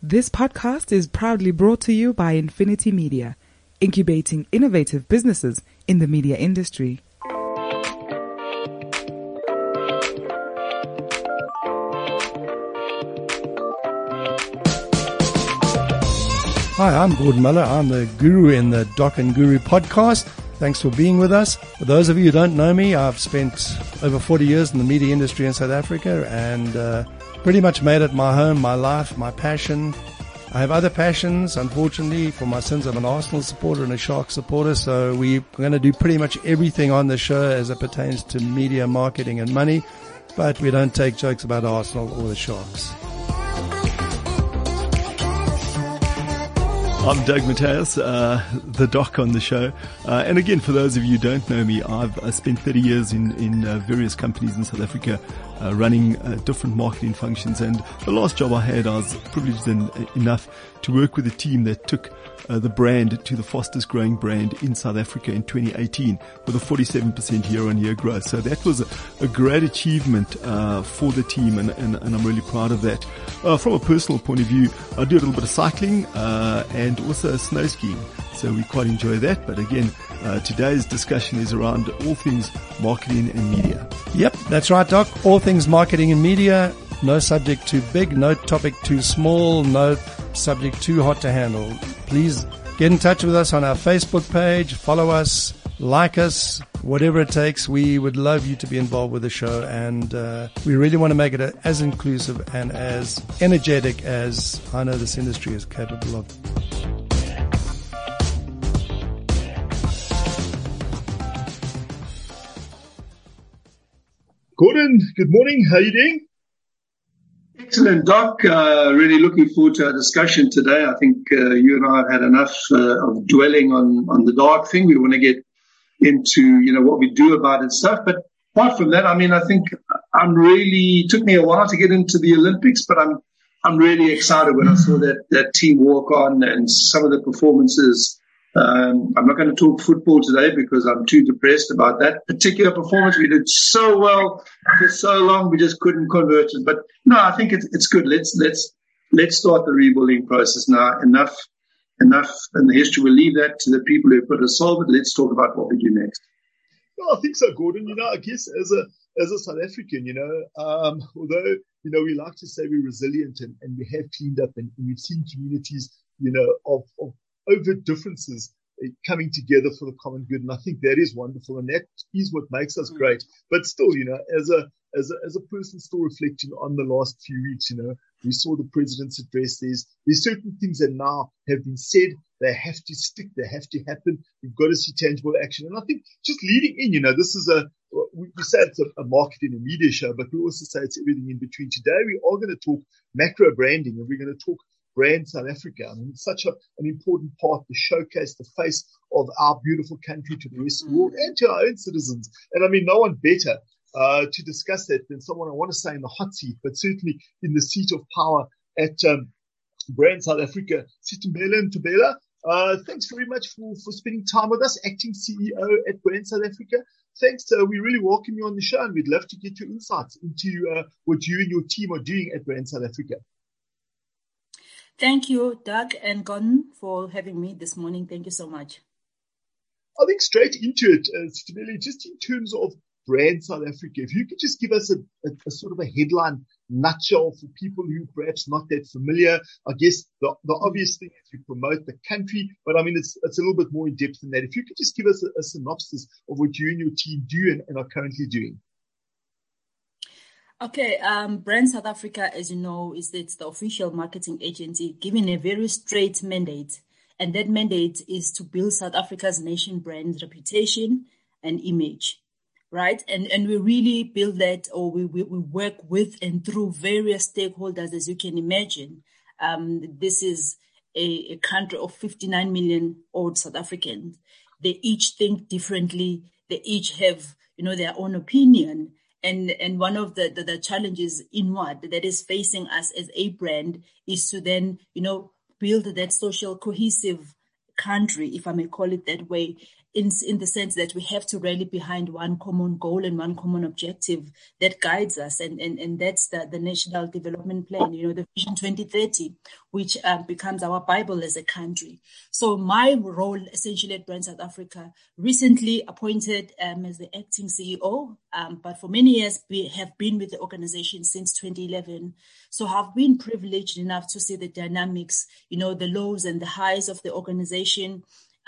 This podcast is proudly brought to you by Infinity Media, incubating innovative businesses in the media industry. Hi, I'm Gordon Muller. I'm the guru in the Doc and Guru podcast. Thanks for being with us. For those of you who don't know me, I've spent over 40 years in the media industry in South Africa and pretty much made it my home, my life, my passion. I have other passions. Unfortunately, for my sins, I'm an Arsenal supporter and a Sharks supporter, so we're going to do pretty much everything on the show as it pertains to media, marketing and money, but we don't take jokes about Arsenal or the Sharks. I'm Doug Mateus, the doc on the show. And again, for those of you who don't know me, I've spent 30 years in various companies in South Africa, running different marketing functions. And the last job I had, I was privileged enough to work with a team that took the brand to the fastest growing brand in South Africa in 2018 with a 47% year-on-year growth. So that was a great achievement for the team, and I'm really proud of that. From a personal point of view, I do a little bit of cycling and also snow skiing, so we quite enjoy that. But again, today's discussion is around all things marketing and media. Yep, that's right, Doc. All things marketing and media. No subject too big, no topic too small, no subject too hot to handle. Please get in touch with us on our Facebook page, follow us, like us, whatever it takes. We would love you to be involved with the show, and we really want to make it as inclusive and as energetic as I know this industry is capable of. Gordon, good morning. How are you doing? Excellent, Doc. Really looking forward to our discussion today. I think you and I have had enough of dwelling on the dark thing. We want to get into, what we do about it and stuff. But apart from that, I think it took me a while to get into the Olympics, but I'm really excited when I saw that team walk on and some of the performances. I'm not going to talk football today because I'm too depressed about that particular performance. We did so well for so long, we just couldn't convert it. But no, I think it's good. Let's start the rebuilding process now. Enough in the history. We'll leave that to the people who put us solve it. Let's talk about what we do next. Well, I think so, Gordon. I guess as a South African, although we like to say we're resilient and we have cleaned up and we've seen communities, of over differences coming together for the common good. And I think that is wonderful. And that is what makes us great. But still, as a person still reflecting on the last few weeks, we saw the president's address. There's certain things that now have been said. They have to stick. They have to happen. We've got to see tangible action. And I think just leading in, this is we say it's a marketing and media show, but we also say it's everything in between. Today, we are going to talk macro branding, and we're going to talk brand South Africa. It's such an important part to showcase the face of our beautiful country to the rest of the world and to our own citizens. And no one better to discuss that than someone I want to say in the hot seat, but certainly in the seat of power at Brand South Africa, Sithombela Mthobela. Thanks very much for spending time with us, acting CEO at Brand South Africa. Thanks. We really welcome you on the show, and we'd love to get your insights into what you and your team are doing at Brand South Africa. Thank you, Doug and Gordon, for having me this morning. Thank you so much. I think straight into it, Sithombela, just in terms of Brand South Africa, if you could just give us a sort of a headline nutshell for people who perhaps not that familiar. I guess the obvious thing is you promote the country, but it's a little bit more in depth than that. If you could just give us a synopsis of what you and your team do and are currently doing. Okay, Brand South Africa, as you know, it's the official marketing agency given a very straight mandate, and that mandate is to build South Africa's nation brand reputation and image, right? And we really build that, or we work with and through various stakeholders, as you can imagine. This is a country of 59 million old South Africans. They each think differently. They each have, their own opinion. And one of the challenges inward that is facing us as a brand is to then, build that social cohesive country, if I may call it that way, in the sense that we have to rally behind one common goal and one common objective that guides us. And that's the National Development Plan, the Vision 2030, which becomes our Bible as a country. So my role essentially at Brand South Africa, recently appointed as the acting CEO, but for many years we have been with the organization since 2011. So I've been privileged enough to see the dynamics, the lows and the highs of the organization.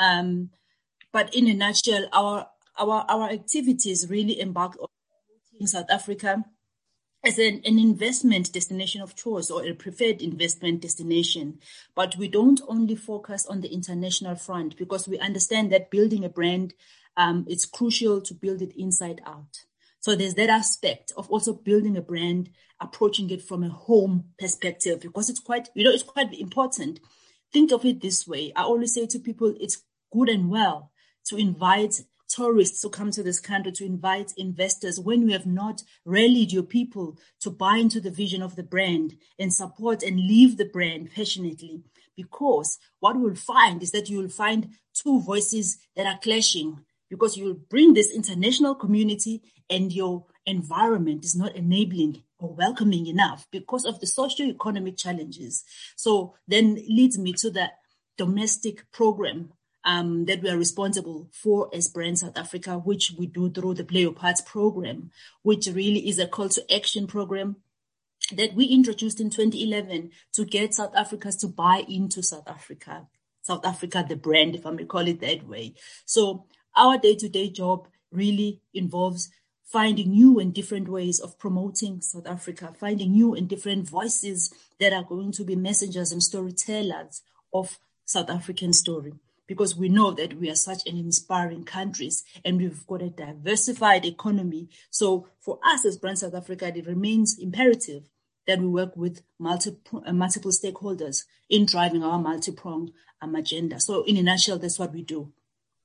But in a nutshell, our activities really embark on promoting South Africa as an investment destination of choice, or a preferred investment destination. But we don't only focus on the international front, because we understand that building a brand, it's crucial to build it inside out. So there's that aspect of also building a brand, approaching it from a home perspective, because it's quite important. Think of it this way. I always say to people, it's good and well to invite tourists to come to this country, to invite investors, when you have not rallied your people to buy into the vision of the brand and support and live the brand passionately. Because what we'll find is that you will find two voices that are clashing, because you will bring this international community and your environment is not enabling or welcoming enough because of the socio-economic challenges. So then leads me to the domestic program that we are responsible for as Brand South Africa, which we do through the Play Your Part program, which really is a call to action program that we introduced in 2011 to get South Africans to buy into South Africa, the brand, if I may call it that way. So our day-to-day job really involves finding new and different ways of promoting South Africa, finding new and different voices that are going to be messengers and storytellers of South African story. Because we know that we are such an inspiring country and we've got a diversified economy. So for us as Brand South Africa, it remains imperative that we work with multiple stakeholders in driving our multi-pronged agenda. So in a nutshell, that's what we do.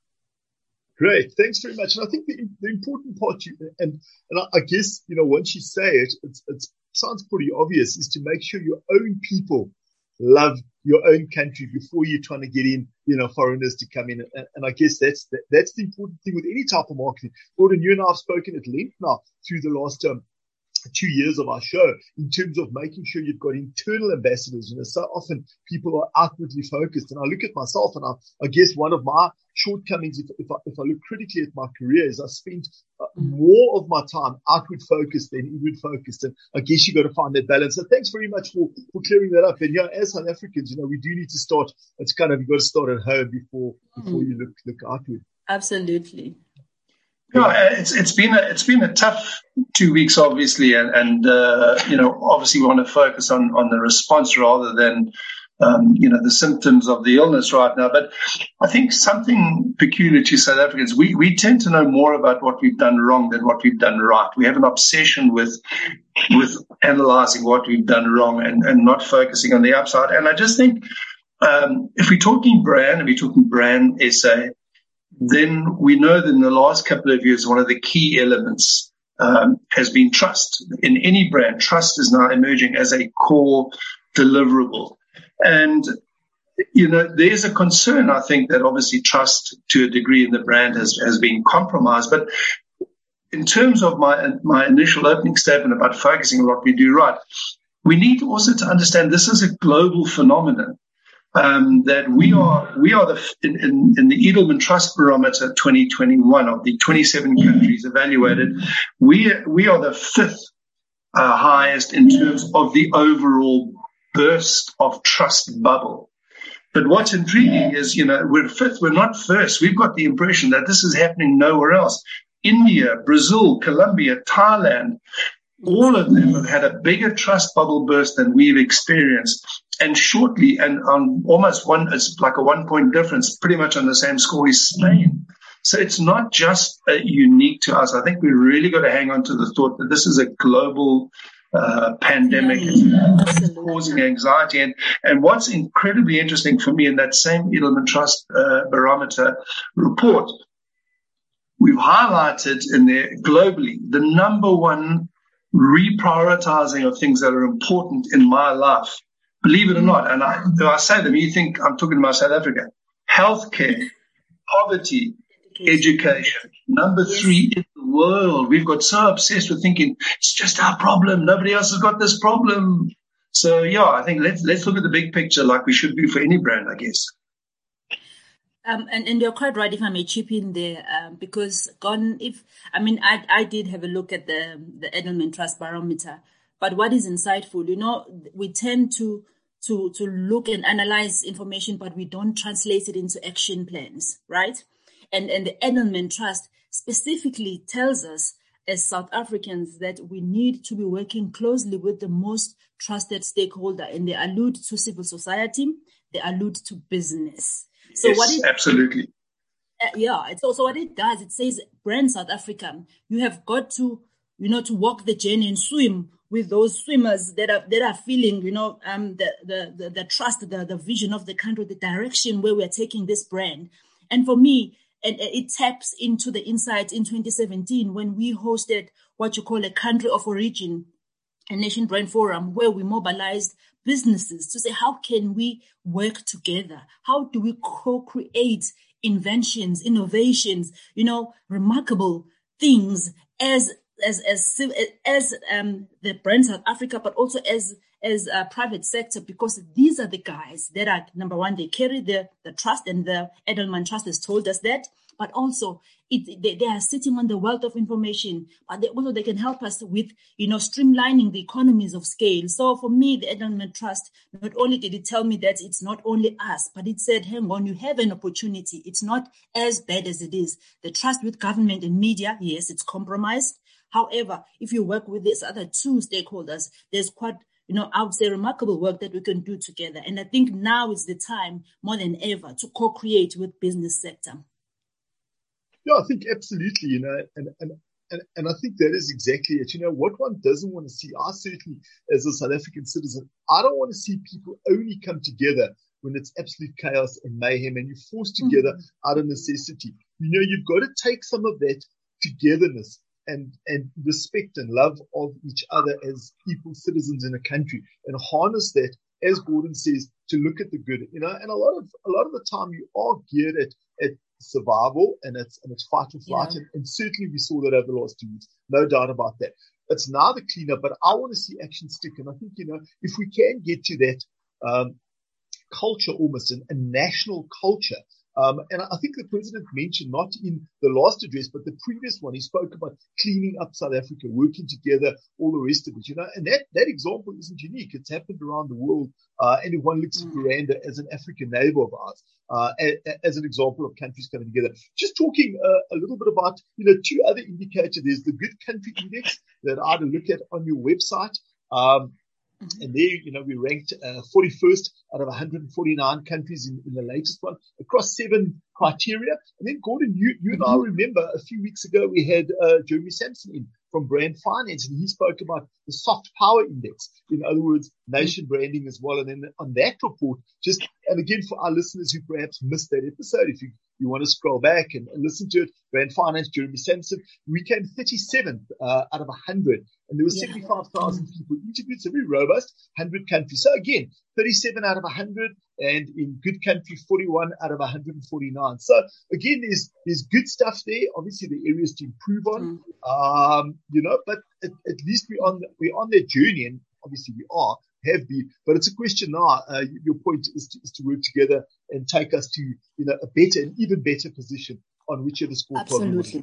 Great. Thanks very much. And I think the important part, and I guess, once you say it, it sounds pretty obvious, is to make sure your own people love your own country before you're trying to get in, foreigners to come in. And I guess that's the important thing with any type of marketing. Gordon, you and I have spoken at length now through the last 2 years of our show in terms of making sure you've got internal ambassadors. So often people are outwardly focused, and I look at myself, and I guess one of my shortcomings, if I look critically at my career, is I spent more of my time outward focused than inward focused, and I guess you got to find that balance. So thanks very much for clearing that up. And as South Africans, we do need to start. It's kind of, you've got to start at home before you look outward. Absolutely. Yeah, it's been a tough 2 weeks, obviously, and obviously we want to focus on the response rather than the symptoms of the illness right now. But I think something peculiar to South Africans, we tend to know more about what we've done wrong than what we've done right. We have an obsession with analyzing what we've done wrong and not focusing on the upside. And I just think if we're talking brand SA, then we know that in the last couple of years, one of the key elements has been trust. In any brand, trust is now emerging as a core deliverable. And, there's a concern, I think, that obviously trust to a degree in the brand has been compromised. But in terms of my initial opening statement about focusing on what we do right, we need also to understand this is a global phenomenon. That we are in the Edelman Trust Barometer 2021 of the 27 countries evaluated, we are the fifth highest in terms of the overall burst of trust bubble. But what's intriguing is, we're fifth, we're not first. We've got the impression that this is happening nowhere else. India, Brazil, Colombia, Thailand, all of them have had a bigger trust bubble burst than we've experienced. And shortly, and on almost it's like a 1 point difference, pretty much on the same score is Spain. So it's not just unique to us. I think we really got to hang on to the thought that this is a global pandemic. It's causing anxiety. And what's incredibly interesting for me in that same Edelman Trust Barometer report, we've highlighted in there globally the number one reprioritizing of things that are important in my life. Believe it or not, and I say them, you think I'm talking about South Africa. Healthcare, poverty, education. Number 3 in the world. We've got so obsessed with thinking it's just our problem. Nobody else has got this problem. So, yeah, I think let's look at the big picture like we should do for any brand, I guess. And you're quite right, if I may chip in there, because I did have a look at the Edelman Trust Barometer, but what is insightful, we tend to look and analyze information, but we don't translate it into action plans, right? And the Edelman Trust specifically tells us as South Africans that we need to be working closely with the most trusted stakeholder, and they allude to civil society, they allude to business. So yes, absolutely. So what it does, it says, brand South Africa, you have got to, to walk the journey and swim with those swimmers that are feeling, the trust, the vision of the country, the direction where we are taking this brand. And for me, and it taps into the insights in 2017 when we hosted what you call a country of origin, a nation brand forum, where we mobilized businesses to say, how can we work together? How do we co-create inventions, innovations, remarkable things as the brand South Africa, but also as a private sector, because these are the guys that are, number one, they carry the trust, and the Edelman Trust has told us that, but also they are sitting on the wealth of information, but they can help us with, streamlining the economies of scale. So for me, the Edelman Trust, not only did it tell me that it's not only us, but it said, hang on, you have an opportunity. It's not as bad as it is. The trust with government and media, yes, it's compromised. However, if you work with these other 2 stakeholders, there's quite, I would say, remarkable work that we can do together. And I think now is the time, more than ever, to co-create with business sector. Yeah, I think absolutely, and I think that is exactly it. What one doesn't want to see, I certainly, as a South African citizen, I don't want to see people only come together when it's absolute chaos and mayhem and you're forced together out of necessity. You've got to take some of that togetherness and respect and love of each other as equal citizens in a country, and harness that, as Gordon says, to look at the good. And a lot of the time you are geared at survival and it's fight or flight, and certainly we saw that over the last 2 weeks, no doubt about that. It's now the cleanup, but I want to see action stick, and I think if we can get to that culture, almost a national culture. And I think the president mentioned, not in the last address, but the previous one, he spoke about cleaning up South Africa, working together, all the rest of it, and that example isn't unique. It's happened around the world. And if one looks at Rwanda as an African neighbor of ours, as an example of countries coming together. Just talking a little bit about, 2 other indicators. There's the Good Country Index that I had to look at on your website. And there, we ranked 41st out of 149 countries in the latest one across 7 criteria. And then, Gordon, you and I remember a few weeks ago we had Jeremy Sampson in from Brand Finance, and he spoke about the Soft Power Index. In other words, nation branding as well. And then on that report, and again, for our listeners who perhaps missed that episode, if you want to scroll back and listen to it, Brand Finance, Jeremy Sampson, we came 37th out of 100. And there were 75,000 people interviewed, so very robust, 100 countries. So again, 37 out of 100, and in Good Country, 41 out of 149. So again, there's good stuff there. Obviously, the areas to improve on, but at least we're on that journey, and obviously have been. But it's a question now. Your point is to work together and take us to a better and even better position on whichever score. Absolutely.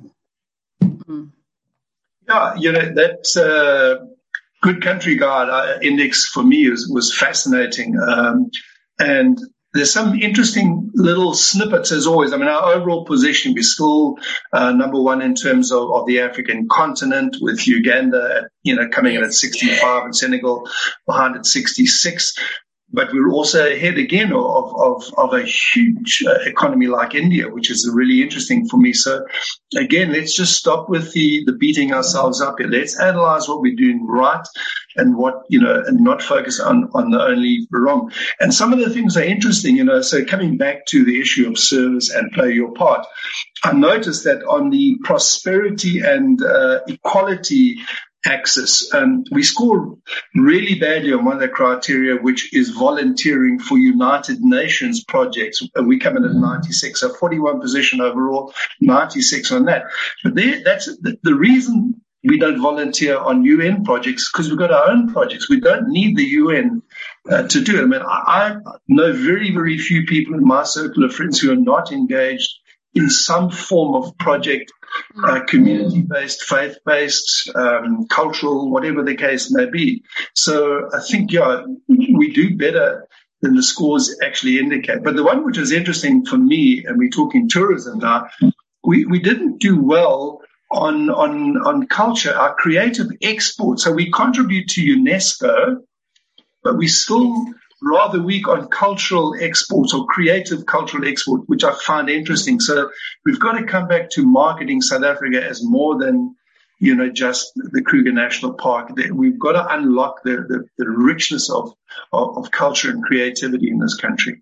Yeah, that Good Country Guide index for me was fascinating. And there's some interesting little snippets as always. I mean, our overall position, we're still number 1 in terms of the African continent, with Uganda coming in at 65 and Senegal behind at 66. But we're also ahead again of a huge economy like India, which is really interesting for me. So again, let's just stop with the beating ourselves up here. Let's analyze what we're doing right and and not focus on the only wrong. And some of the things are interesting, so coming back to the issue of service and play your part, I noticed that on the prosperity and equality axis. We scored really badly on one of the criteria, which is volunteering for United Nations projects. We come in at 96, so 41 position overall, 96 on that. But that's the reason we don't volunteer on UN projects, because we've got our own projects. We don't need the UN to do it. I mean, I know very, very few people in my circle of friends who are not engaged in some form of project, community-based, faith-based, cultural, whatever the case may be. So I think, we do better than the scores actually indicate. But the one which is interesting for me, and we're talking tourism now, we didn't do well on culture, our creative export. So we contribute to UNESCO, but we still rather weak on cultural exports or creative cultural export, which I find interesting. So we've got to come back to marketing South Africa as more than, just the Kruger National Park. We've got to unlock the richness of culture and creativity in this country.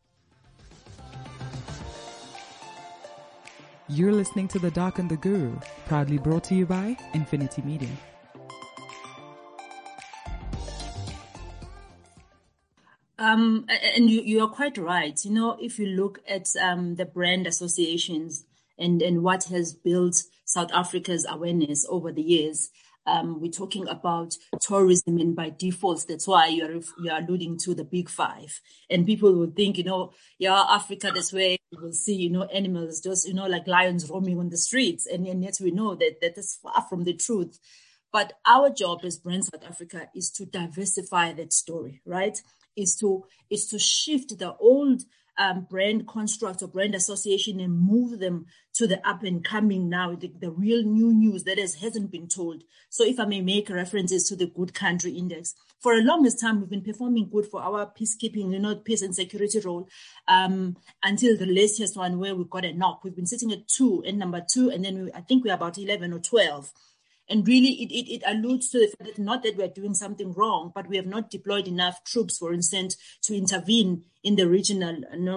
You're listening to The Doc and the Guru, proudly brought to you by Infinity Media. And you are quite right. If you look at the brand associations and what has built South Africa's awareness over the years, we're talking about tourism, and by default, that's why you're alluding to the big five. And people will think, Africa, that's where you will see, animals just, like lions roaming on the streets. And yet we know that is far from the truth. But our job as Brand South Africa is to diversify that story, right? Is to shift the old brand construct or brand association and move them to the up and coming now, the real new news that hasn't been told. So if I may make references to the Good Country Index, for the longest time we've been performing good for our peacekeeping, peace and security role, until the latest one where we got a knock. We've been sitting at number 2, and then I think we're about 11 or 12. And really, it alludes to the fact that not that we're doing something wrong, but we have not deployed enough troops, for instance, to intervene in the regional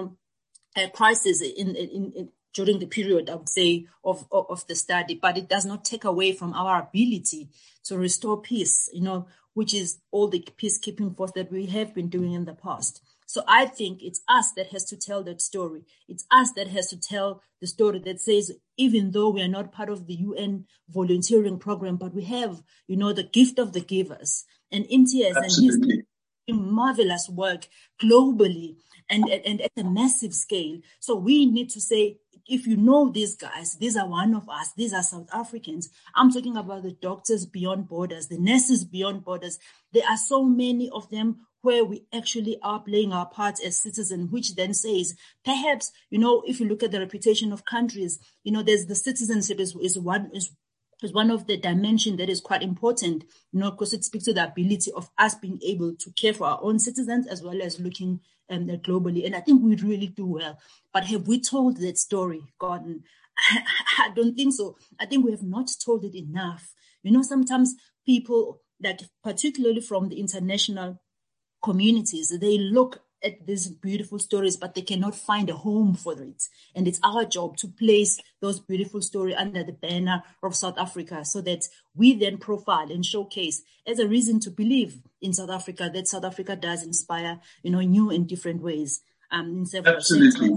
crisis during the period, I would say, of the study. But it does not take away from our ability to restore peace, which is all the peacekeeping force that we have been doing in the past. So I think it's us that has to tell that story. It's us that has to tell the story that says, even though we are not part of the UN volunteering program, but we have, the gift of the givers. And Imtiaz and his doing marvelous work globally and at a massive scale. So we need to say, if these guys, these are one of us, these are South Africans. I'm talking about the Doctors Beyond Borders, the Nurses Beyond Borders. There are so many of them where we actually are playing our part as citizens, which then says, perhaps, if you look at the reputation of countries, there's the citizenship is one of the dimensions that is quite important, because it speaks to the ability of us being able to care for our own citizens as well as looking globally. And I think we really do well. But have we told that story, Gordon? I don't think so. I think we have not told it enough. Sometimes people, particularly from the international communities, they look at these beautiful stories, but they cannot find a home for it. And it's our job to place those beautiful stories under the banner of South Africa so that we then profile and showcase as a reason to believe in South Africa, that South Africa does inspire, new and different ways. In several Absolutely.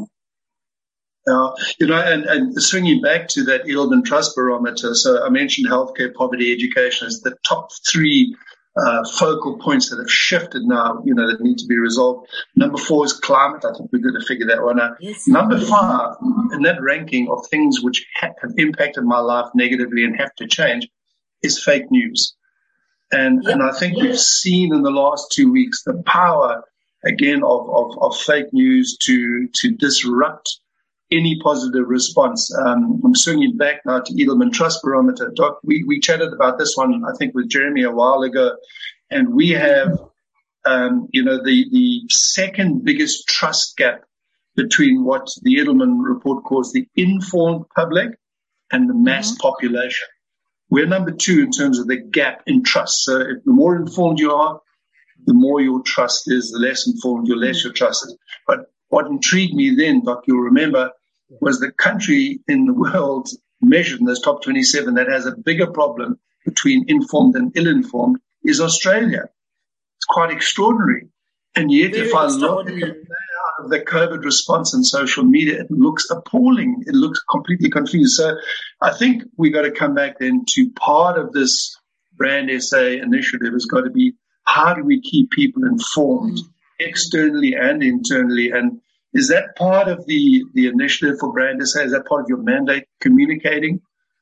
And swinging back to that Edelman Trust Barometer, so I mentioned healthcare, poverty, education as the top 3 focal points that have shifted now, that need to be resolved. Number 4 is climate. I think we're going to figure that one out. Yes. Number 5 in that ranking of things which have impacted my life negatively and have to change is fake news. And I think we've seen in the last 2 weeks the power again of fake news to disrupt any positive response. I'm swinging back now to Edelman Trust Barometer. Doc, we chatted about this one, I think, with Jeremy a while ago, and we have, the second biggest trust gap between what the Edelman report calls the informed public and the mass population. We're number 2 in terms of the gap in trust. So if the more informed you are, the more your trust is, the less informed, the less your trust is. But what intrigued me then, Doc, you'll remember, was the country in the world measured in those top 27 that has a bigger problem between informed and ill-informed is Australia. It's quite extraordinary. And yet, if I look at the layout of the COVID response on social media, it looks appalling. It looks completely confused. So I think we got to come back then to part of this Brand SA initiative has got to be, how do we keep people informed externally and internally? And is that part of the initiative for Brand SA? Is that part of your mandate, communicating?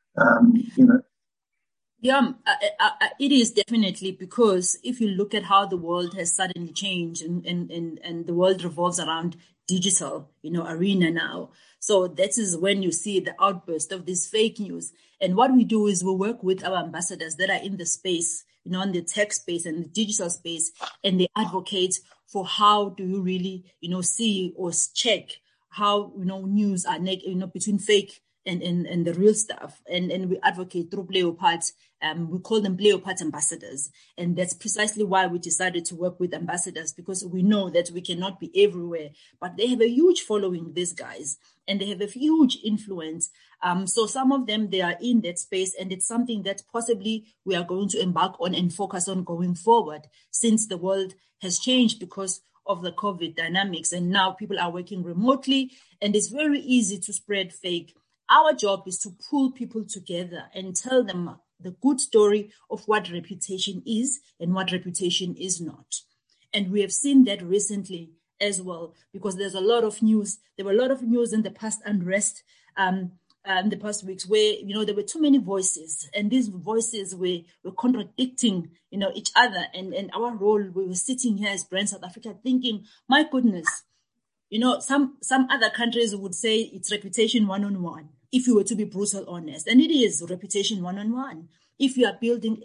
Yeah, it is definitely, because if you look at how the world has suddenly changed and the world revolves around digital, arena now. So that is when you see the outburst of this fake news. And what we do is we work with our ambassadors that are in the space, in the tech space and the digital space, and they advocate for how do you really, see or check how, news are, between fake and the real stuff. And we advocate through Pleopat. We call them Pleopat ambassadors. And that's precisely why we decided to work with ambassadors, because we know that we cannot be everywhere, but they have a huge following, these guys, and they have a huge influence. So some of them, they are in that space, and it's something that possibly we are going to embark on and focus on going forward, since the world has changed because of the COVID dynamics. And now people are working remotely, and it's very easy to spread fake. Our job is to pull people together and tell them the good story of what reputation is and what reputation is not. And we have seen that recently as well, because there's a lot of news. There were a lot of news in the past unrest, in the past weeks, where, there were too many voices, and these voices were contradicting, each other. And our role, we were sitting here as Brand South Africa thinking, my goodness, some other countries would say it's reputation one-on-one, if you were to be brutal honest. And it is reputation one-on-one. If you are building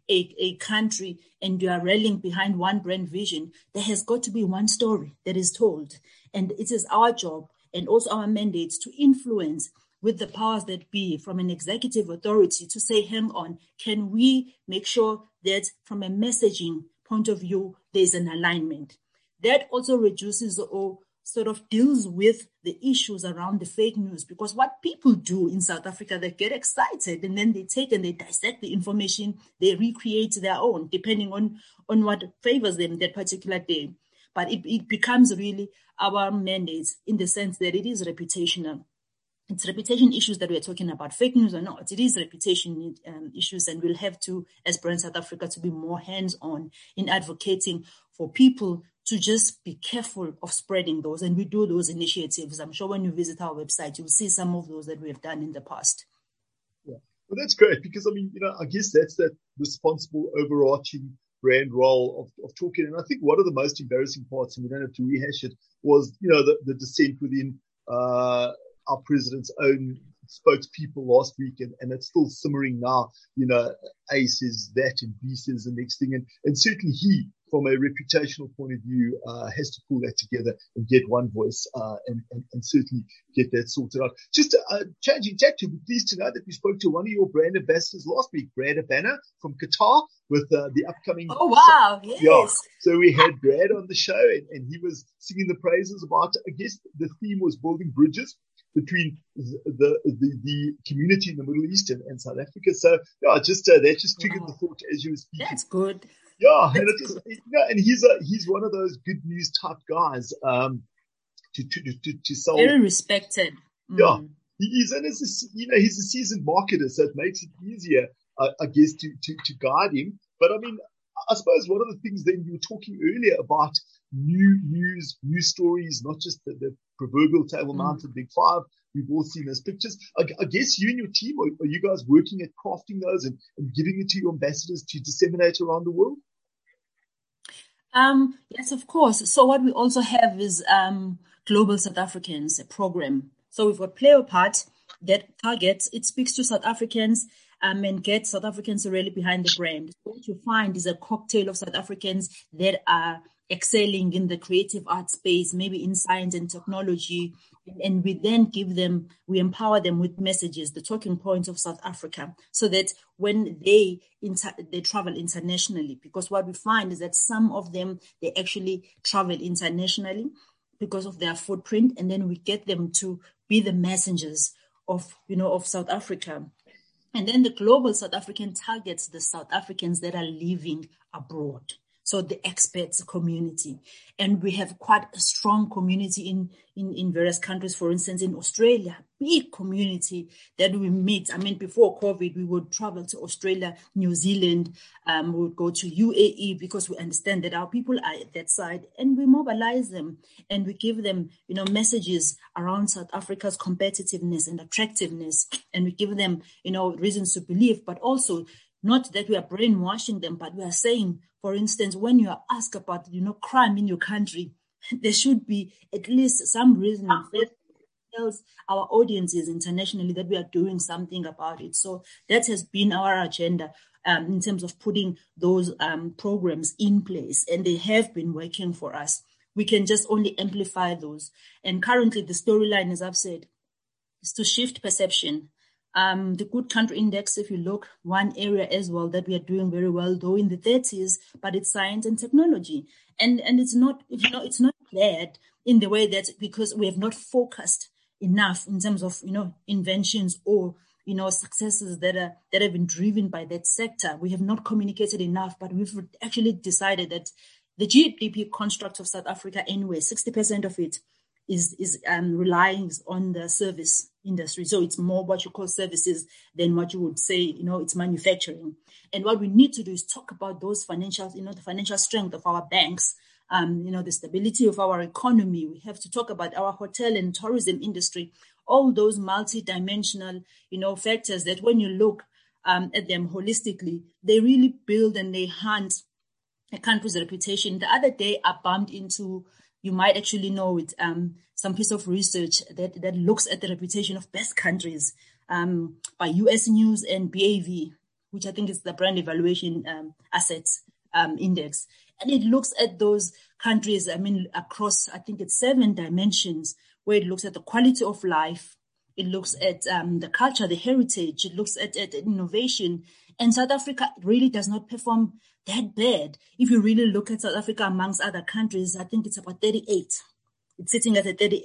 a country and you are rallying behind one brand vision, there has got to be one story that is told. And it is our job and also our mandate to influence with the powers that be from an executive authority to say, hang on, can we make sure that from a messaging point of view, there's an alignment? That also reduces or sort of deals with the issues around the fake news, because what people do in South Africa, they get excited and then they take and they dissect the information, they recreate their own, depending on what favors them that particular day. But it becomes really our mandate in the sense that it is reputational. It's reputation issues that we're talking about, fake news or not. It is reputation issues, and we'll have to, as Brand South Africa, to be more hands-on in advocating for people to just be careful of spreading those. And we do those initiatives. I'm sure when you visit our website, you'll see some of those that we have done in the past. Yeah, well, that's great, because, I guess that's that responsible, overarching brand role of talking. And I think one of the most embarrassing parts, and we don't have to rehash it, was, the dissent within our president's own spokespeople last week, and it's still simmering now. A says that and B says the next thing. And certainly he, from a reputational point of view, has to pull that together and get one voice and certainly get that sorted out. Just changing tack, to be pleased to know that we spoke to one of your brand ambassadors last week, Brad Abana from Qatar, with the upcoming... Oh, wow, yes. Yeah. So we had Brad on the show, and he was singing the praises about, I guess the theme was building bridges between the community in the Middle East and South Africa. So, yeah, that just triggered the thought as you were speaking. That's good. Yeah, and he's one of those good news type guys. To sell. Very respected. Yeah, he is, and he's a seasoned marketer, so it makes it easier, I guess, to guide him. But I suppose one of the things then you were talking earlier about new news, new stories, not just the proverbial Table Mountain Big Five. We've all seen those pictures. I guess you and your team, are you guys working at crafting those and giving it to your ambassadors to disseminate around the world? Yes, of course. So what we also have is Global South Africans, a program. So we've got Pleopat that targets, it speaks to South Africans and gets South Africans to rally behind the brand. What you find is a cocktail of South Africans that are excelling in the creative art space, maybe in science and technology. And we then we empower them with messages, the talking points of South Africa, so that when they travel internationally, because what we find is that some of them, they actually travel internationally because of their footprint. And then we get them to be the messengers of South Africa. And then the global South African targets the South Africans that are living abroad. So the expats community. And we have quite a strong community in various countries. For instance, in Australia, big community that we meet. I mean, before COVID, we would travel to Australia, New Zealand, we would go to UAE because we understand that our people are at that side, and we mobilize them and we give them, messages around South Africa's competitiveness and attractiveness. And we give them, reasons to believe, but also not that we are brainwashing them, but we are saying, for instance, when you are asked about, crime in your country, there should be at least some reason that tells our audiences internationally that we are doing something about it. So that has been our agenda in terms of putting those programs in place, and they have been working for us. We can just only amplify those. And currently the storyline, as I've said, is to shift perception. The Good Country Index, if you look, one area as well that we are doing very well, though in the 30s, but it's science and technology. And it's not, it's not bad in the way that because we have not focused enough in terms of, inventions or, successes that have been driven by that sector. We have not communicated enough, but we've actually decided that the GDP construct of South Africa anyway, 60% of it is relying on the service industry. So it's more what you call services than what you would say, it's manufacturing. And what we need to do is talk about those financial, the financial strength of our banks, the stability of our economy. We have to talk about our hotel and tourism industry, all those multi-dimensional, factors that when you look at them holistically, they really build and they enhance a country's reputation. The other day I bumped into, you might actually know it, some piece of research that looks at the reputation of best countries by US News and BAV, which I think is the Brand Evaluation Assets Index. And it looks at those countries, across, I think it's 7 dimensions, where it looks at the quality of life, it looks at the culture, the heritage, it looks at innovation. And South Africa really does not perform that bad. If you really look at South Africa amongst other countries, I think it's about 38. It's sitting at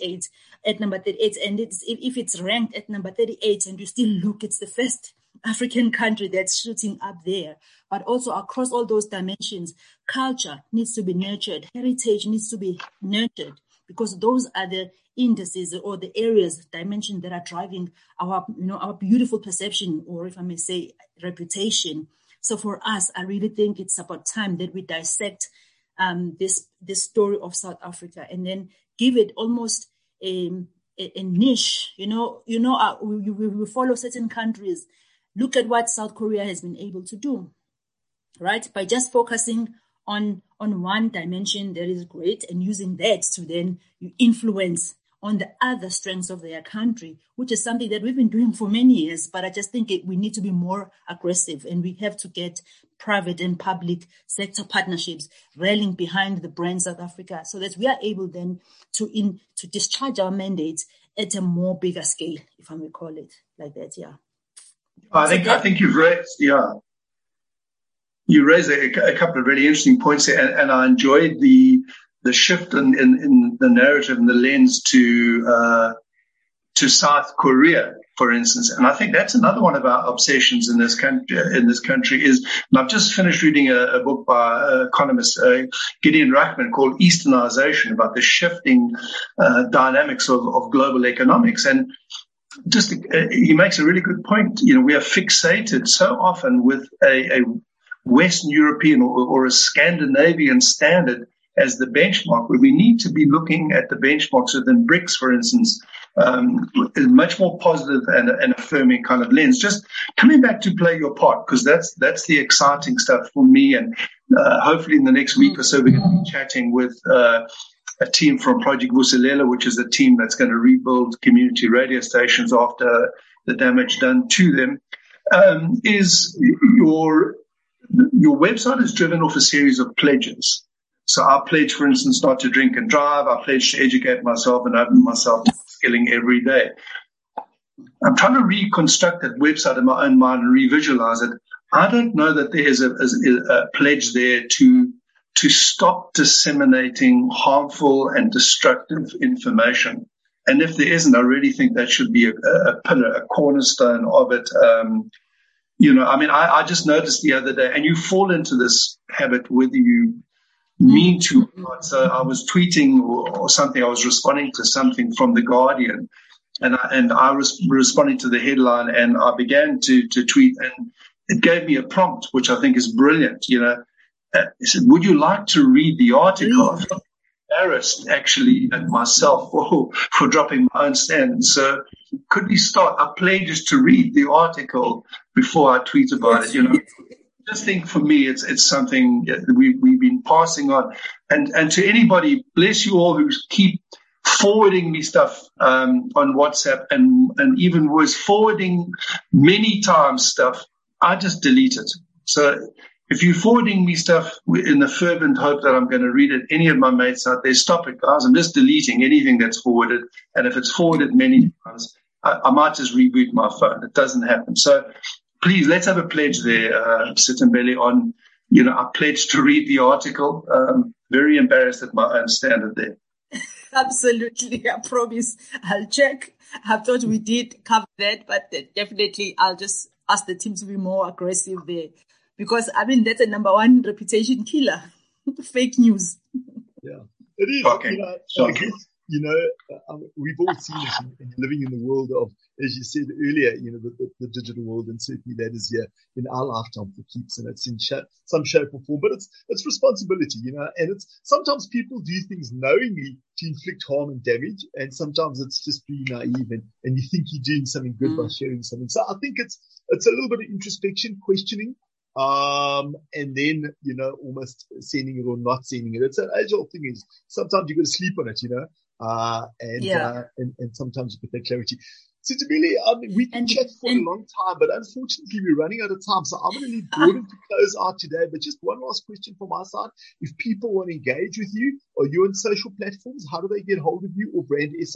number 38. And if it's ranked at number 38 and you still look, it's the first African country that's shooting up there. But also across all those dimensions, culture needs to be nurtured. Heritage needs to be nurtured, because those are the indices or the areas, dimensions that are driving our beautiful perception, or if I may say, reputation. So for us, I really think it's about time that we dissect this story of South Africa and then give it almost a niche. We follow certain countries. Look at what South Korea has been able to do, right? By just focusing on one dimension that is great and using that to then influence on the other strengths of their country, which is something that we've been doing for many years. But I just think we need to be more aggressive, and we have to get private and public sector partnerships rallying behind the brand South Africa, so that we are able then to discharge our mandates at a more bigger scale, if I may call it like that. Yeah. I think you've raised, you raised a couple of really interesting points here, and I enjoyed the shift in the narrative and the lens to South Korea, for instance. And I think that's another one of our obsessions in this country is, and I've just finished reading a book by economist Gideon Rachman called Easternization, about the shifting dynamics of global economics. And just he makes a really good point. We are fixated so often with a Western European or a Scandinavian standard as the benchmark, where we need to be looking at the benchmarks within BRICS, for instance, is much more positive and affirming kind of lens. Just coming back to play your part, because that's the exciting stuff for me. And hopefully in the next week or so, we're going to be chatting with a team from Project Vuselela, which is a team that's going to rebuild community radio stations after the damage done to them. Is your website is driven off a series of pledges. So I pledge, for instance, not to drink and drive. I pledge to educate myself and open myself to skilling every day. I'm trying to reconstruct that website in my own mind and revisualize it. I don't know that there is a pledge there to stop disseminating harmful and destructive information. And if there isn't, I really think that should be a pillar, a cornerstone of it. I just noticed the other day, and you fall into this habit whether you mean to or not. So I was tweeting or something. I was responding to something from The Guardian, and I was responding to the headline, and I began to tweet, and it gave me a prompt, which I think is brilliant. It said, would you like to read the article? I felt embarrassed, actually, at myself for dropping my own stand. So could we start? I pledged to read the article before I tweet about it, Just think, for me, it's something that we've been passing on. And to anybody, bless you all who keep forwarding me stuff on WhatsApp and even worse, forwarding many times stuff, I just delete it. So if you're forwarding me stuff in the fervent hope that I'm going to read it, any of my mates out there, stop it, guys. I'm just deleting anything that's forwarded. And if it's forwarded many times, I might just reboot my phone. It doesn't happen. So please, let's have a pledge there, Sitembele, on, I pledge to read the article. Very embarrassed at my own standard there. Absolutely. I promise I'll check. I thought we did cover that, but definitely I'll just ask the team to be more aggressive there. Because, that's a number one reputation killer. Fake news. Yeah, it is. Okay. We've all seen it in living in the world of, as you said earlier, the digital world, and certainly that is here in our lifetime for keeps, and it's in some shape or form, but it's responsibility, and it's sometimes people do things knowingly to inflict harm and damage, and sometimes it's just being naive and you think you're doing something good by sharing something. So I think it's a little bit of introspection, questioning, and then, almost sending it or not sending it. It's an age-old thing. Is sometimes you got to sleep on it, and sometimes you get that clarity. So we can chat for a long time, but unfortunately we're running out of time. So I'm going to need Gordon to close out today. But just one last question from my side. If people want to engage with you, are you on social platforms? How do they get hold of you or Brand SA?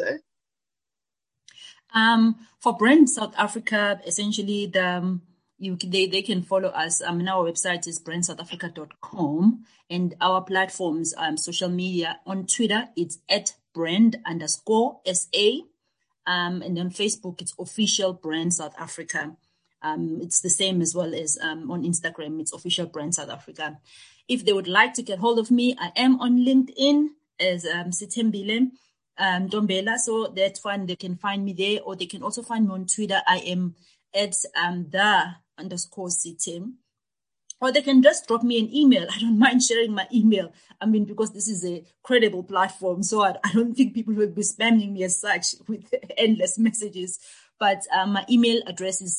For Brand South Africa, essentially they can follow us. Our website is brandsouthafrica.com, and our platforms, social media, on Twitter, it's @brand_SA. And on Facebook, it's official Brand South Africa. It's the same as well as on Instagram, it's official Brand South Africa. If they would like to get hold of me, I am on LinkedIn as Sitembele Ntombela, so that's fine. They can find me there, or they can also find me on Twitter. I am at @the_Sitem. Or they can just drop me an email. I don't mind sharing my email. Because this is a credible platform, so I don't think people will be spamming me as such with endless messages. But my email address is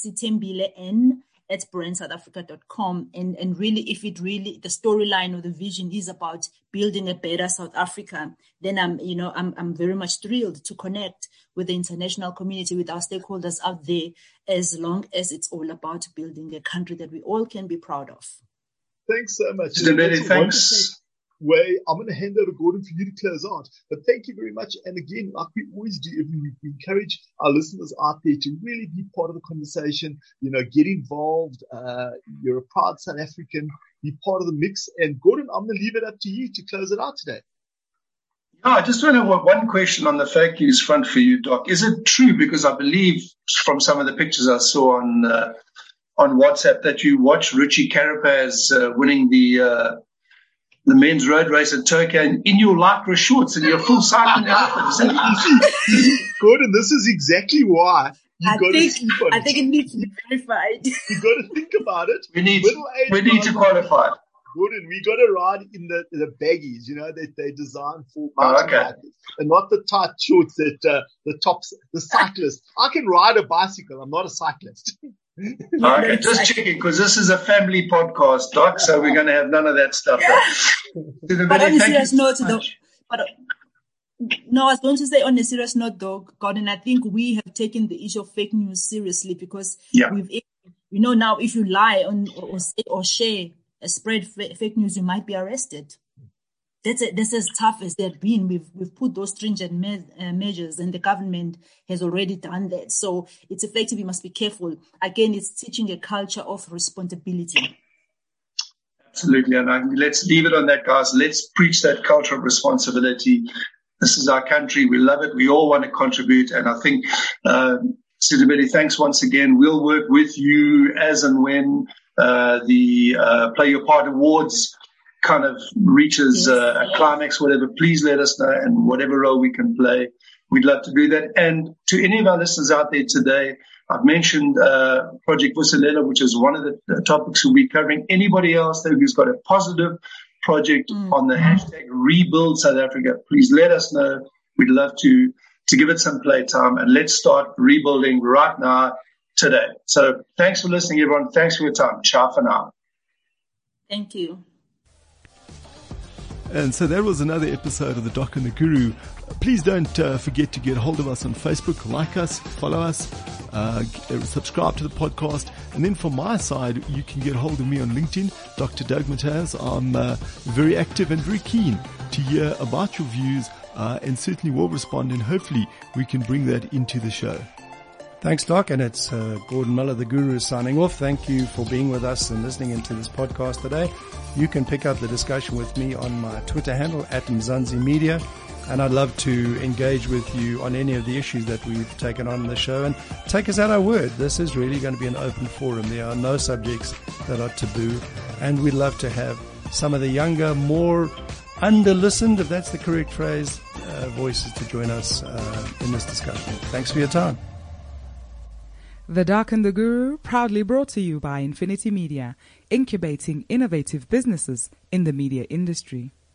sitembele@brandsouthafrica.com. And really, if the storyline or the vision is about building a better South Africa, then I'm very much thrilled to connect with the international community, with our stakeholders out there, as long as it's all about building a country that we all can be proud of. Thanks so much. Thanks. I'm going to hand over to Gordon for you to close out. But thank you very much. And again, like we always do every week, we encourage our listeners out there to really be part of the conversation, get involved. You're a proud South African, be part of the mix. And Gordon, I'm going to leave it up to you to close it out today. Yeah, I just want to have one question on the fake news front for you, Doc. Is it true, because I believe from some of the pictures I saw on WhatsApp, that you watched Richie Carapaz winning the men's road race at Tokyo in your lycra shorts and your full cycling outfit? Gordon, this is exactly why you got to sleep on it. I think it needs to be verified. You got to think about it. We need to qualify. Gordon, we got to ride in the baggies, that they designed for mountain bikers, and not the tight shorts that the cyclist. I can ride a bicycle. I'm not a cyclist. Okay, just checking, because this is a family podcast, Doc, so we're going to have none of that stuff. But on a serious note, I was going to say, on a serious note, though, Gordon, I think we have taken the issue of fake news seriously, because we've, now if you lie or say or share spread fake news, you might be arrested. That's as tough as they've been. We've put those stringent measures, and the government has already done that. So it's effective. You must be careful. Again, it's teaching a culture of responsibility. Absolutely. And let's leave it on that, guys. Let's preach that culture of responsibility. This is our country. We love it. We all want to contribute. And I think Sithabeli, thanks once again. We'll work with you as and when the Play Your Part Awards kind of reaches a climax, whatever. Please let us know, and whatever role we can play, we'd love to do that. And to any of our listeners out there today, I've mentioned Project Vuselela, which is one of the topics we'll be covering. Anybody else who's got a positive project on the hashtag Rebuild South Africa, please let us know. We'd love to give it some playtime, and let's start rebuilding right now, today. So thanks for listening, everyone. Thanks for your time. Ciao for now. Thank you. And so that was another episode of The Doc and the Guru. Please don't forget to get hold of us on Facebook, like us, follow us, subscribe to the podcast. And then from my side, you can get hold of me on LinkedIn, Dr. Doug Mataz. I'm very active and very keen to hear about your views, and certainly will respond, and hopefully we can bring that into the show. Thanks, Doc, and it's Gordon Miller, the Guru, signing off. Thank you for being with us and listening into this podcast today. You can pick up the discussion with me on my Twitter handle, @Mzansi Media, and I'd love to engage with you on any of the issues that we've taken on in the show, and take us at our word. This is really going to be an open forum. There are no subjects that are taboo, and we'd love to have some of the younger, more under-listened, if that's the correct phrase, voices to join us in this discussion. Thanks for your time. The Doc and the Guru, proudly brought to you by Infinity Media, incubating innovative businesses in the media industry.